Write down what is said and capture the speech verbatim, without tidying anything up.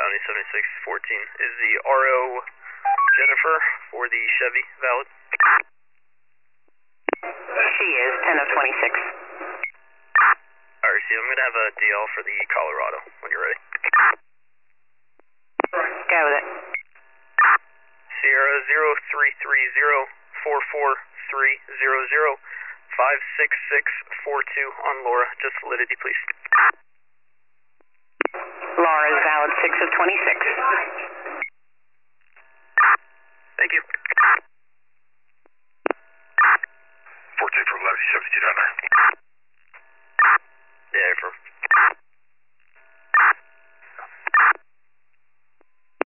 County seventy-six fourteen. Is the R O Jennifer for the Chevy valid? She is, ten of twenty-six. Alright, see, I'm going to have a D L for the Colorado when you're ready. Go with it. Sierra zero three three zero four four three zero zero five six six four two on Laura. Just validity, please. Laura is valid, six of twenty-six. Thank you. four two for eleven seventy-two down there.